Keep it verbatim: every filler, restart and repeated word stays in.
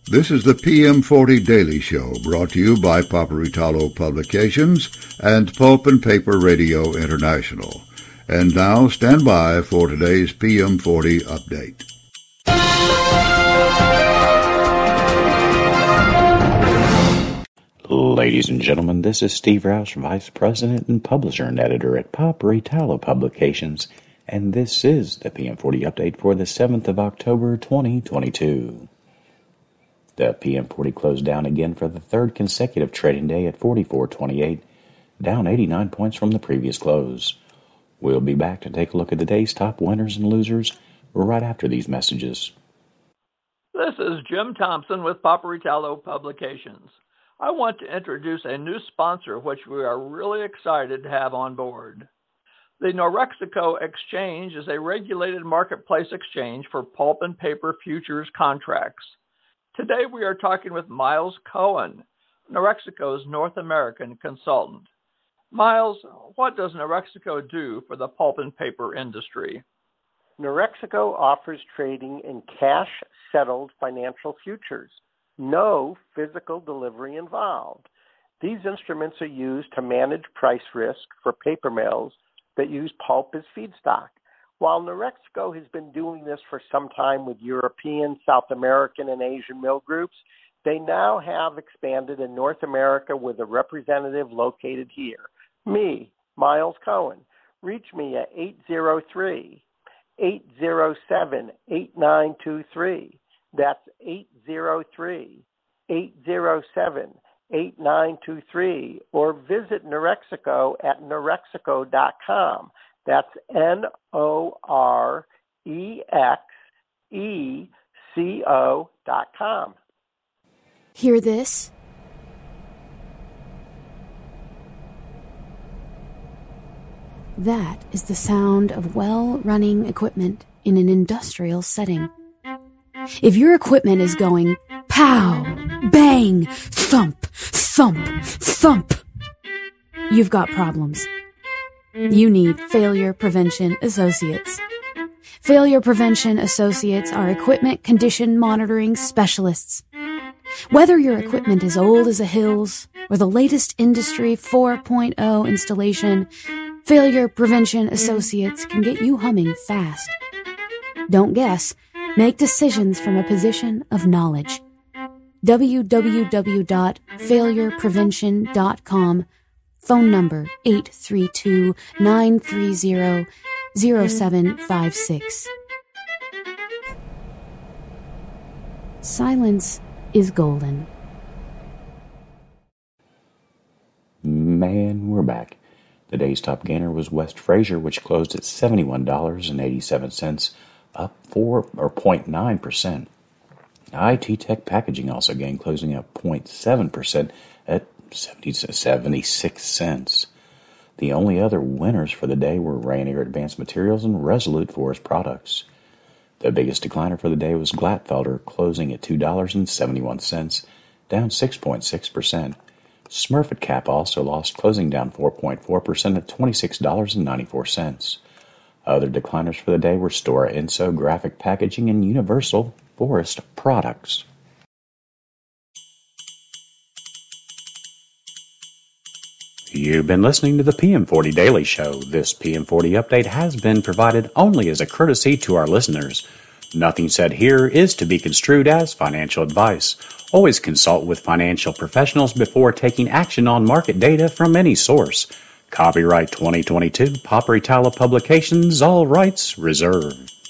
This is the P M forty Daily Show, brought to you by Paperitalo Publications and Pulp and Paper Radio International. And now, stand by for today's P M forty update. Ladies and gentlemen, this is Steve Roush, Vice President and Publisher and Editor at Paperitalo Publications, and this is the P M forty update for the seventh of October, twenty twenty-two. The P M forty closed down again for the third consecutive trading day at forty-four twenty-eight, down eighty-nine points from the previous close. We'll be back to take a look at the day's top winners and losers right after these messages. This is Jim Thompson with Paperitalo Publications. I want to introduce a new sponsor which we are really excited to have on board. The Norexico Exchange is a regulated marketplace exchange for pulp and paper futures contracts. Today we are talking with Miles Cohen, Norexico's North American consultant. Miles, what does Norexico do for the pulp and paper industry? Norexico offers trading in cash-settled financial futures. No physical delivery involved. These instruments are used to manage price risk for paper mills that use pulp as feedstock. While Norexico has been doing this for some time with European, South American, and Asian mill groups, they now have expanded in North America with a representative located here. Me, Miles Cohen. Reach me at eight zero three, eight zero seven, eight nine two three. That's eight zero three, eight zero seven, eight nine two three, or visit Norexico at norexico dot com. That's N O R E X E C O dot com. Hear this? That is the sound of well-running equipment in an industrial setting. If your equipment is going pow, bang, thump, thump, thump, you've got problems. You need Failure Prevention Associates. Failure Prevention Associates are equipment condition monitoring specialists. Whether your equipment is old as the hills or the latest Industry four point oh installation, Failure Prevention Associates can get you humming fast. Don't guess. Make decisions from a position of knowledge. w w w dot failure prevention dot com. Phone number eight three two, nine three zero, zero seven five six. Silence is golden. Man, we're back. The day's top gainer was West Fraser, which closed at seventy-one dollars and eighty-seven cents, up four or zero point nine percent. I T Tech Packaging also gained, closing up zero point seven percent at seventy-six cents. The only other winners for the day were Rayonier Advanced Materials and Resolute Forest Products. The biggest decliner for the day was Glatfelter, closing at two dollars and seventy-one cents, down six point six percent. Smurfit Cap also lost, closing down four point four percent at twenty-six dollars and ninety-four cents. Other decliners for the day were Stora Enso, Graphic Packaging, and Universal Forest Products. You've been listening to the P M forty Daily Show. This P M forty update has been provided only as a courtesy to our listeners. Nothing said here is to be construed as financial advice. Always consult with financial professionals before taking action on market data from any source. Copyright twenty twenty-two, Paperitalo Publications, all rights reserved.